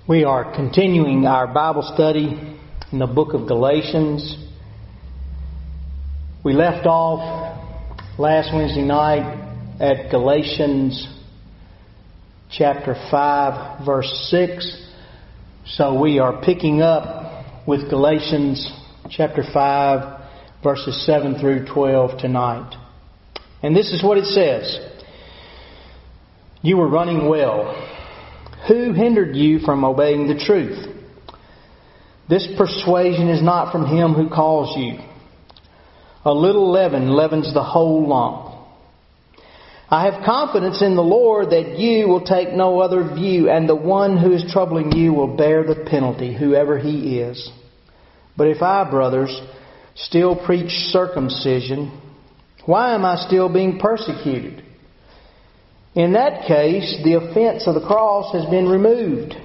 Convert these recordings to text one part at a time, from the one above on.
We are continuing our Bible study in the book of Galatians. We left off last Wednesday night at Galatians chapter 5, verse 6. So we are picking up with Galatians chapter 5, verses 7 through 12 tonight. And this is what it says. You were running well. Who hindered you from obeying the truth? This persuasion is not from him who calls you. A little leaven leavens the whole lump. I have confidence in the Lord that you will take no other view, and the one who is troubling you will bear the penalty, whoever he is. But if I, brothers, still preach circumcision, why am I still being persecuted? In that case, the offense of the cross has been removed.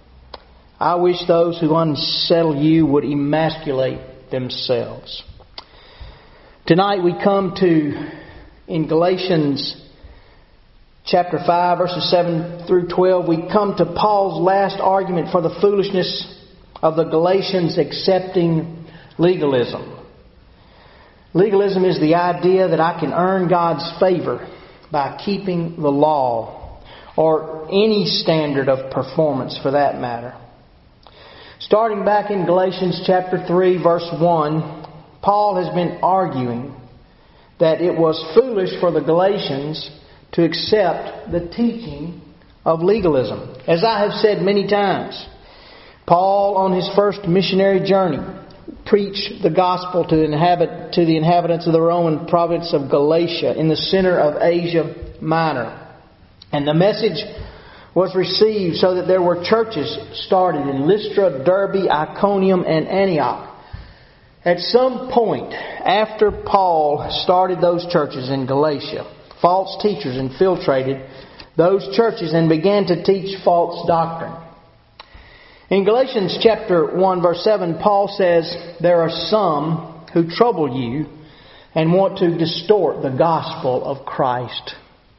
I wish those who unsettle you would emasculate themselves. Tonight we come to, in Galatians chapter 5, verses 7 through 12, we come to Paul's last argument for the foolishness of the Galatians accepting legalism. Legalism is the idea that I can earn God's favor by keeping the law, or any standard of performance for that matter. Starting back in Galatians chapter 3, verse 1, Paul has been arguing that it was foolish for the Galatians to accept the teaching of legalism. As I have said many times, Paul, on his first missionary journey, preached the gospel to the inhabitants of the Roman province of Galatia in the center of Asia Minor. And the message was received so that there were churches started in Lystra, Derbe, Iconium, and Antioch. At some point after Paul started those churches in Galatia, false teachers infiltrated those churches and began to teach false doctrine. In Galatians chapter 1 verse 7, Paul says, there are some who trouble you and want to distort the gospel of Christ.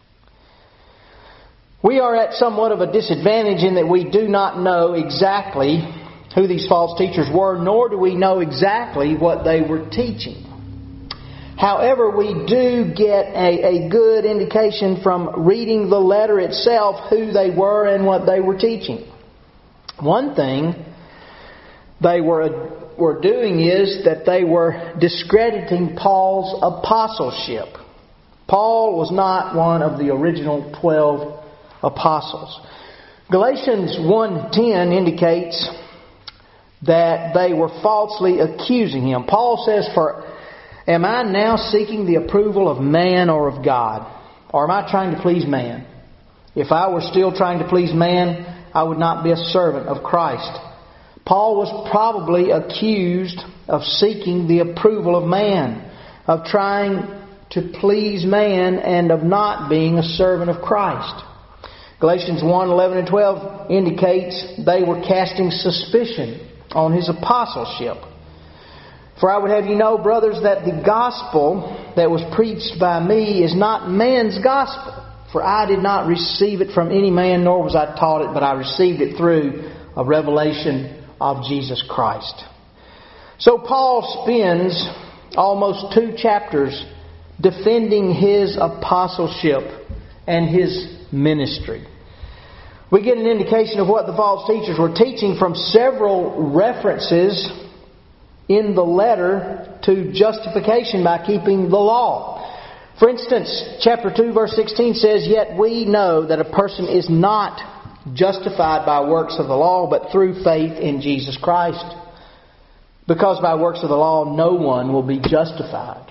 We are at somewhat of a disadvantage in that we do not know exactly who these false teachers were, nor do we know exactly what they were teaching. However, we do get a good indication from reading the letter itself who they were and what they were teaching. One thing they were doing is that they were discrediting Paul's apostleship. Paul was not one of the original 12 apostles. Galatians 1:10 indicates that they were falsely accusing him. Paul says, am I now seeking the approval of man or of God? Or am I trying to please man? If I were still trying to please man, I would not be a servant of Christ. Paul was probably accused of seeking the approval of man, of trying to please man, and of not being a servant of Christ. Galatians 1:11 and 12 indicates they were casting suspicion on his apostleship. For I would have you know, brothers, that the gospel that was preached by me is not man's gospel. For I did not receive it from any man, nor was I taught it, but I received it through a revelation of Jesus Christ. So Paul spends almost 2 chapters defending his apostleship and his ministry. We get an indication of what the false teachers were teaching from several references in the letter to justification by keeping the law. For instance, chapter 2 verse 16 says, yet we know that a person is not justified by works of the law, but through faith in Jesus Christ. Because by works of the law, no one will be justified.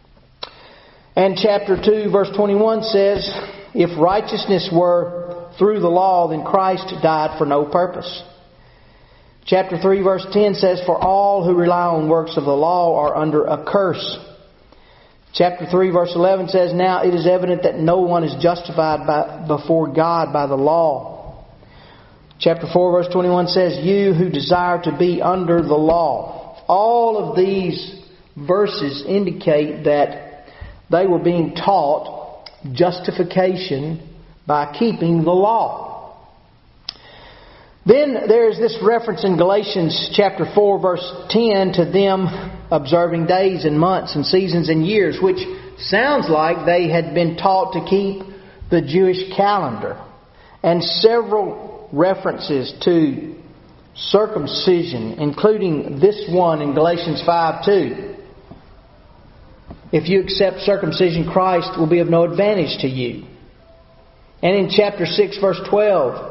And chapter 2 verse 21 says, if righteousness were through the law, then Christ died for no purpose. Chapter 3 verse 10 says, for all who rely on works of the law are under a curse. Chapter 3 verse 11 says, now it is evident that no one is justified before God by the law. Chapter 4 verse 21 says, you who desire to be under the law. All of these verses indicate that they were being taught justification by keeping the law. Then there's this reference in Galatians chapter 4 verse 10 to them observing days and months and seasons and years, which sounds like they had been taught to keep the Jewish calendar. And several references to circumcision, including this one in Galatians 5:2. If you accept circumcision, Christ will be of no advantage to you. And in chapter 6 verse 12,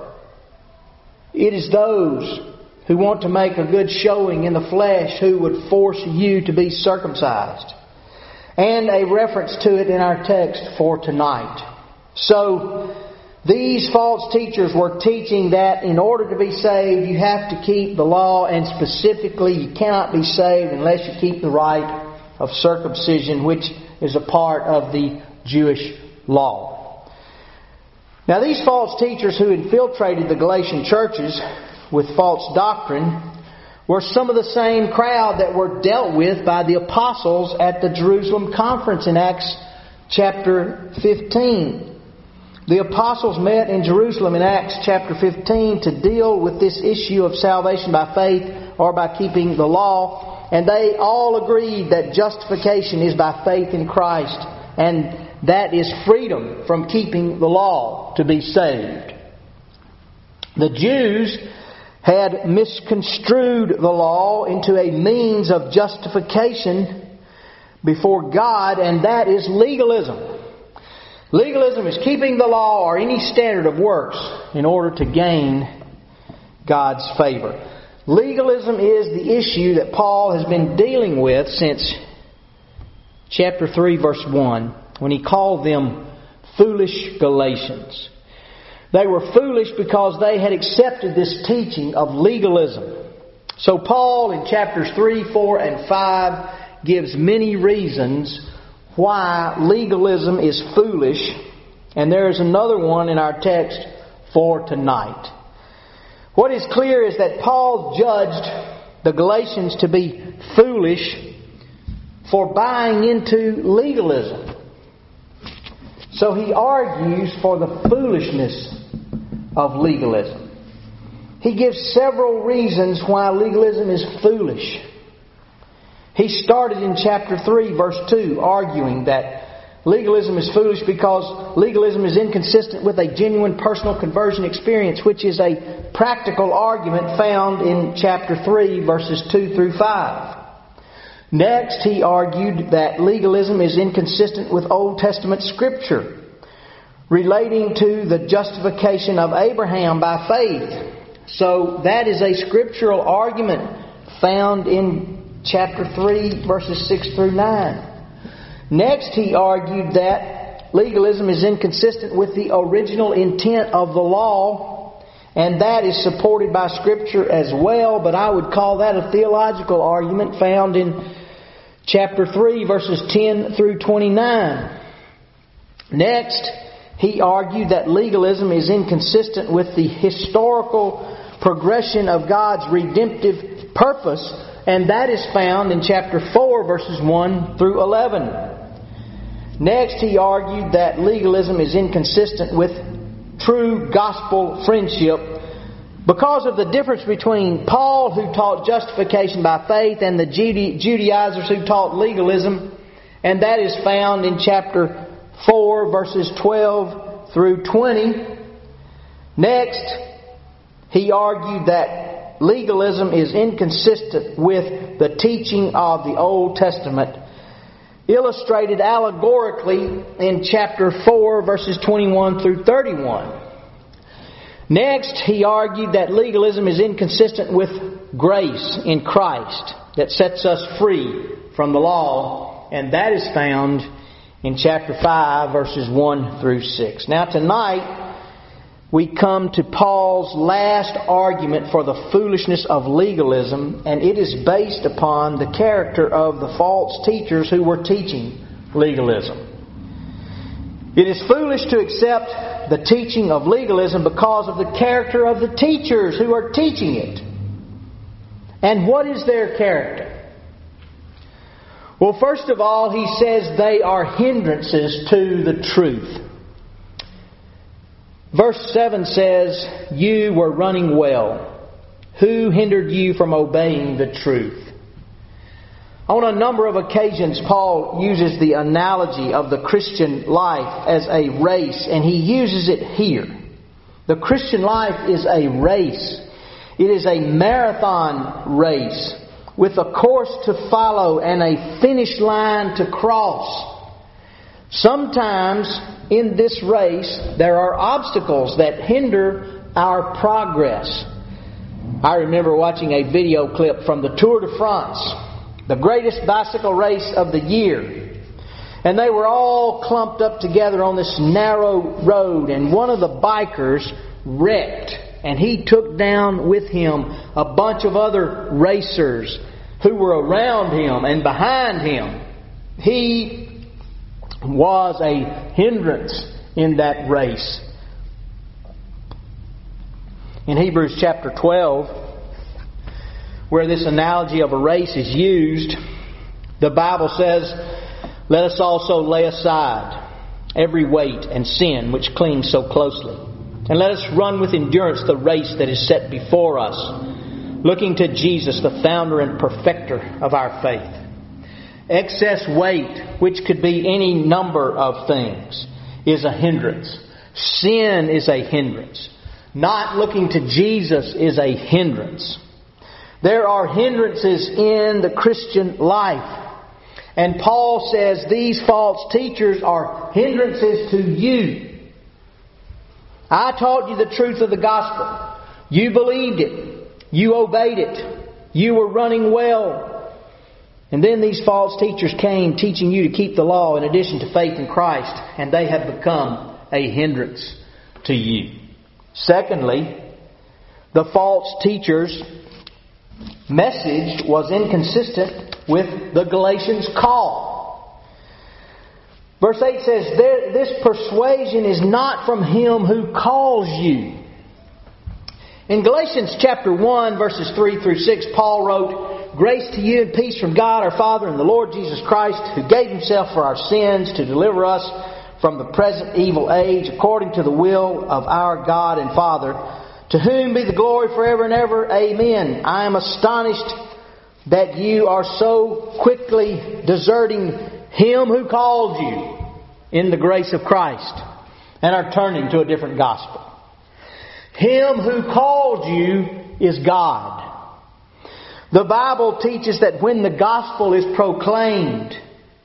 it is those who want to make a good showing in the flesh who would force you to be circumcised. And a reference to it in our text for tonight. So, these false teachers were teaching that in order to be saved, you have to keep the law, and specifically, you cannot be saved unless you keep the rite of circumcision, which is a part of the Jewish law. Now, these false teachers who infiltrated the Galatian churches with false doctrine were some of the same crowd that were dealt with by the apostles at the Jerusalem conference in Acts chapter 15. The apostles met in Jerusalem in Acts chapter 15 to deal with this issue of salvation by faith or by keeping the law. And they all agreed that justification is by faith in Christ. And that is freedom from keeping the law to be saved. The Jews had misconstrued the law into a means of justification before God, and that is legalism. Legalism is keeping the law or any standard of works in order to gain God's favor. Legalism is the issue that Paul has been dealing with since chapter 3 verse 1, when he called them foolish Galatians. They were foolish because they had accepted this teaching of legalism. So Paul in chapters 3, 4, and 5 gives many reasons why legalism is foolish. And there is another one in our text for tonight. What is clear is that Paul judged the Galatians to be foolish for buying into legalism. So he argues for the foolishness of legalism. He gives several reasons why legalism is foolish. He started in chapter 3, verse 2, arguing that legalism is foolish because legalism is inconsistent with a genuine personal conversion experience, which is a practical argument found in chapter 3, verses 2 through 5. Next, he argued that legalism is inconsistent with Old Testament Scripture relating to the justification of Abraham by faith. So that is a scriptural argument found in chapter 3, verses 6 through 9. Next, he argued that legalism is inconsistent with the original intent of the law, and that is supported by Scripture as well, but I would call that a theological argument found in chapter 3, verses 10 through 29. Next, he argued that legalism is inconsistent with the historical progression of God's redemptive purpose, and that is found in chapter 4, verses 1 through 11. Next, he argued that legalism is inconsistent with true gospel friendship because of the difference between Paul, who taught justification by faith, and the Judaizers who taught legalism, and that is found in chapter 4, verses 12 through 20. Next, he argued that legalism is inconsistent with the teaching of the Old Testament, illustrated allegorically in chapter 4, verses 21 through 31. Next, he argued that legalism is inconsistent with grace in Christ that sets us free from the law, and that is found in chapter 5, verses 1 through 6. Now tonight, we come to Paul's last argument for the foolishness of legalism, and it is based upon the character of the false teachers who were teaching legalism. It is foolish to accept the teaching of legalism because of the character of the teachers who are teaching it. And what is their character? Well, first of all, he says they are hindrances to the truth. Verse 7 says, "You were running well. Who hindered you from obeying the truth?" On a number of occasions, Paul uses the analogy of the Christian life as a race, and he uses it here. The Christian life is a race. It is a marathon race with a course to follow and a finish line to cross. Sometimes in this race, there are obstacles that hinder our progress. I remember watching a video clip from the Tour de France, the greatest bicycle race of the year. And they were all clumped up together on this narrow road, and one of the bikers wrecked, and he took down with him a bunch of other racers who were around him and behind him. He was a hindrance in that race. In Hebrews chapter 12, where this analogy of a race is used, the Bible says, "Let us also lay aside every weight and sin which clings so closely, and let us run with endurance the race that is set before us, looking to Jesus, the founder and perfecter of our faith." Excess weight, which could be any number of things, is a hindrance. Sin is a hindrance. Not looking to Jesus is a hindrance. There are hindrances in the Christian life. And Paul says these false teachers are hindrances to you. I taught you the truth of the gospel. You believed it. You obeyed it. You were running well. And then these false teachers came teaching you to keep the law in addition to faith in Christ, and they have become a hindrance to you. Secondly, the false teachers' message was inconsistent with the Galatians' call. Verse 8 says, "This persuasion is not from Him who calls you." In Galatians chapter 1, verses 3 through 6, Paul wrote, "Grace to you and peace from God our Father and the Lord Jesus Christ, who gave Himself for our sins to deliver us from the present evil age, according to the will of our God and Father, to whom be the glory forever and ever. Amen. I am astonished that you are so quickly deserting Him who called you in the grace of Christ and are turning to a different gospel." Him who called you is God. The Bible teaches that when the gospel is proclaimed,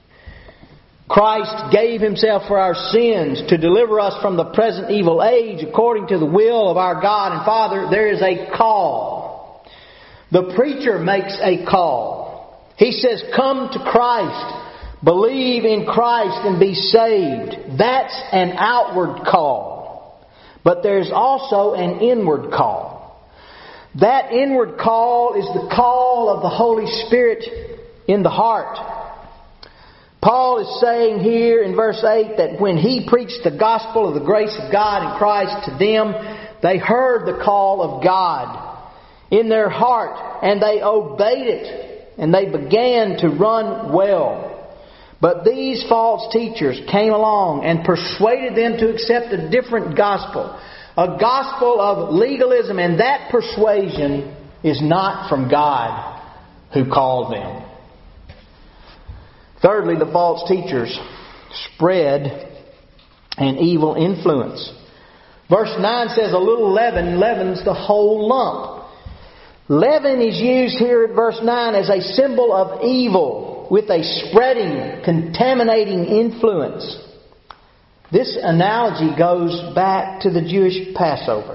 Christ gave Himself for our sins to deliver us from the present evil age according to the will of our God and Father. There is a call. The preacher makes a call. He says, "Come to Christ. Believe in Christ and be saved." That's an outward call. But there's also an inward call. That inward call is the call of the Holy Spirit in the heart. Paul is saying here in verse 8 that when he preached the gospel of the grace of God in Christ to them, they heard the call of God in their heart and they obeyed it and they began to run well. But these false teachers came along and persuaded them to accept a different gospel, a gospel of legalism, and that persuasion is not from God who called them. Thirdly, the false teachers spread an evil influence. Verse 9 says, "A little leaven leavens the whole lump." Leaven is used here at verse 9 as a symbol of evil with a spreading, contaminating influence. This analogy goes back to the Jewish Passover.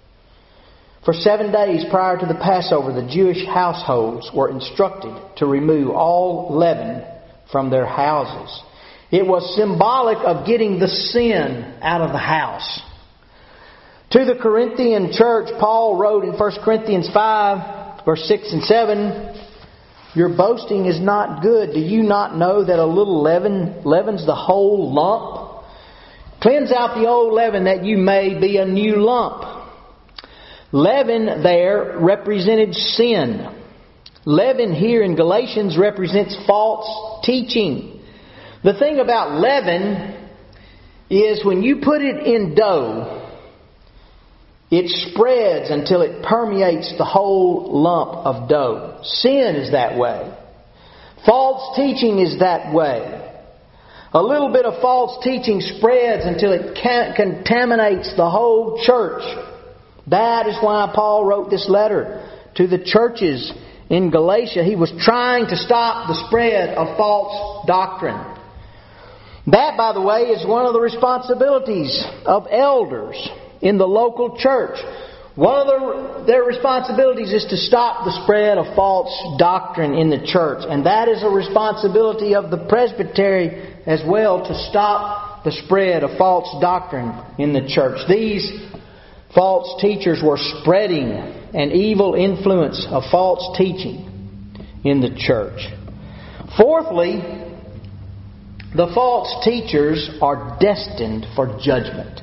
For 7 days prior to the Passover, the Jewish households were instructed to remove all leaven from their houses. It was symbolic of getting the sin out of the house. To the Corinthian church, Paul wrote in 1 Corinthians 5, verse 6 and 7, "Your boasting is not good. Do you not know that a little leaven leavens the whole lump? Cleanse out the old leaven that you may be a new lump." Leaven there represented sin. Leaven here in Galatians represents false teaching. The thing about leaven is when you put it in dough, It spreads until it permeates the whole lump of dough. Sin is that way. False teaching is that way. A little bit of false teaching spreads until it contaminates the whole church. That is why Paul wrote this letter to the churches in Galatia. He was trying to stop the spread of false doctrine. That, by the way, is one of the responsibilities of elders in the local church. One of their responsibilities is to stop the spread of false doctrine in the church. And that is a responsibility of the presbytery as well, to stop the spread of false doctrine in the church. These false teachers were spreading an evil influence of false teaching in the church. Fourthly, the false teachers are destined for judgment.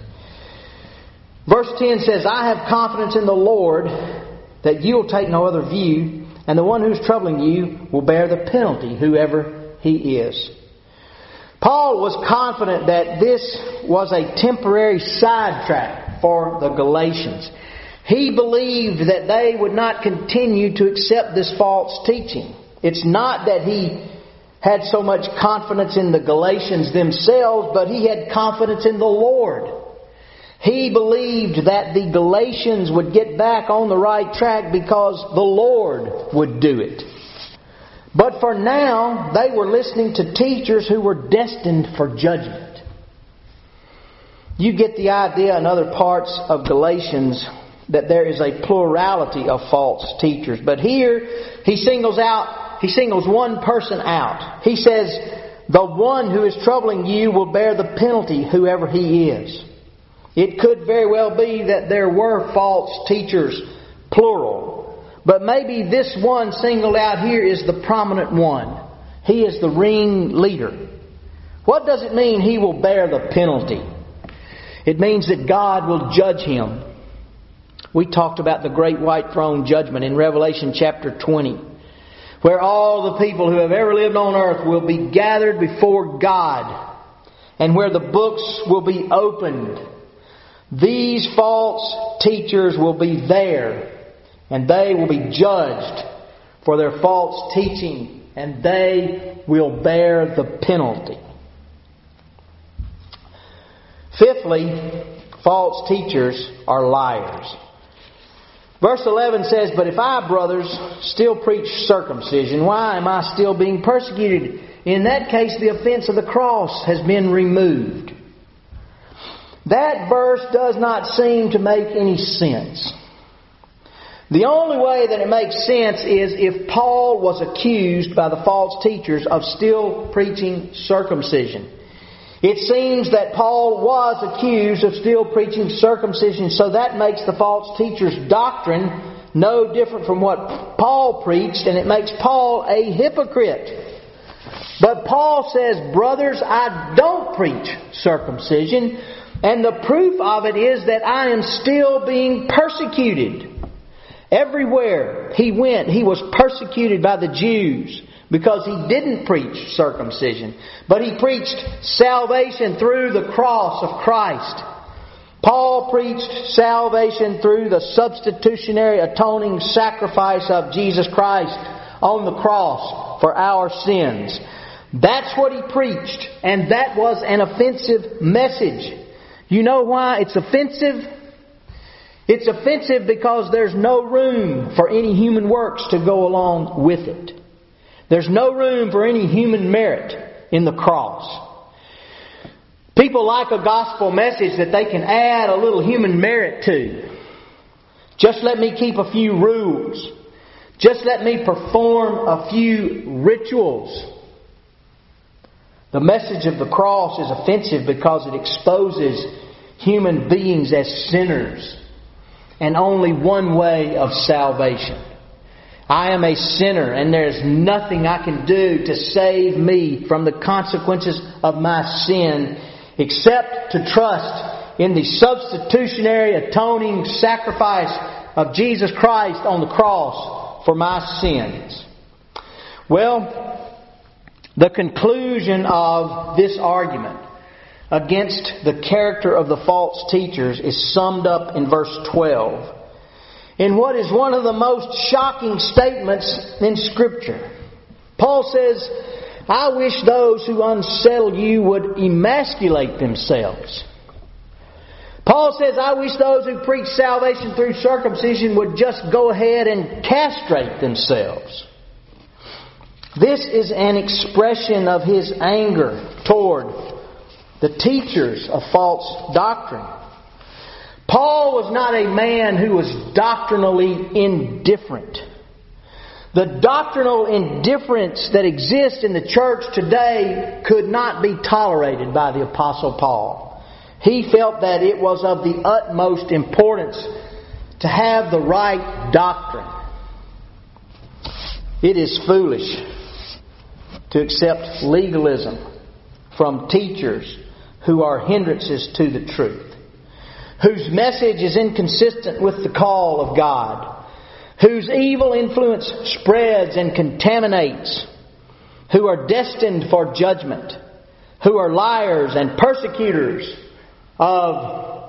Verse 10 says, I have confidence in the Lord that you will take no other view, and the one who is troubling you will bear the penalty, whoever he is. Paul was confident that this was a temporary sidetrack for the Galatians. He believed that they would not continue to accept this false teaching. It's not that he had so much confidence in the Galatians themselves, but he had confidence in the Lord. He believed that the Galatians would get back on the right track because the Lord would do it. But for now, they were listening to teachers who were destined for judgment. You get the idea in other parts of Galatians that there is a plurality of false teachers. But here, he singles one person out. He says, the one who is troubling you will bear the penalty, whoever he is. It could very well be that there were false teachers, plural. But maybe this one singled out here is the prominent one. He is the ringleader. What does it mean he will bear the penalty? It means that God will judge him. We talked about the great white throne judgment in Revelation chapter 20, where all the people who have ever lived on earth will be gathered before God, and where the books will be opened. These false teachers will be there, and they will be judged for their false teaching, and they will bear the penalty. Fifthly, false teachers are liars. Verse 11 says, but if I, brothers, still preach circumcision, why am I still being persecuted? In that case, the offense of the cross has been removed. That verse does not seem to make any sense. The only way that it makes sense is if Paul was accused by the false teachers of still preaching circumcision. It seems that Paul was accused of still preaching circumcision, so that makes the false teacher's doctrine no different from what Paul preached, and it makes Paul a hypocrite. But Paul says, brothers, I don't preach circumcision, and the proof of it is that I am still being persecuted. Everywhere he went, he was persecuted by the Jews because he didn't preach circumcision, but he preached salvation through the cross of Christ. Paul preached salvation through the substitutionary atoning sacrifice of Jesus Christ on the cross for our sins. That's what he preached, and that was an offensive message. You know why it's offensive? It's offensive because there's no room for any human works to go along with it. There's no room for any human merit in the cross. People like a gospel message that they can add a little human merit to. Just let me keep a few rules. Just let me perform a few rituals. The message of the cross is offensive because it exposes human beings as sinners and only one way of salvation. I am a sinner, and there's nothing I can do to save me from the consequences of my sin except to trust in the substitutionary atoning sacrifice of Jesus Christ on the cross for my sins. Well, the conclusion of this argument against the character of the false teachers is summed up in verse 12. In what is one of the most shocking statements in Scripture. Paul says, I wish those who unsettle you would emasculate themselves. Paul says, I wish those who preach salvation through circumcision would just go ahead and castrate themselves. This is an expression of his anger toward the teachers of false doctrine. Paul was not a man who was doctrinally indifferent. The doctrinal indifference that exists in the church today could not be tolerated by the Apostle Paul. He felt that it was of the utmost importance to have the right doctrine. It is foolish to accept legalism from teachers who are hindrances to the truth, whose message is inconsistent with the call of God, whose evil influence spreads and contaminates, who are destined for judgment, who are liars and persecutors of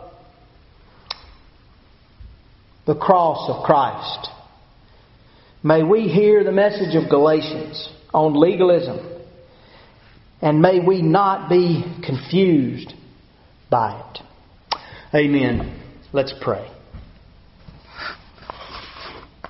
the cross of Christ. May we hear the message of Galatians on legalism, and may we not be confused by it. Amen. Let's pray.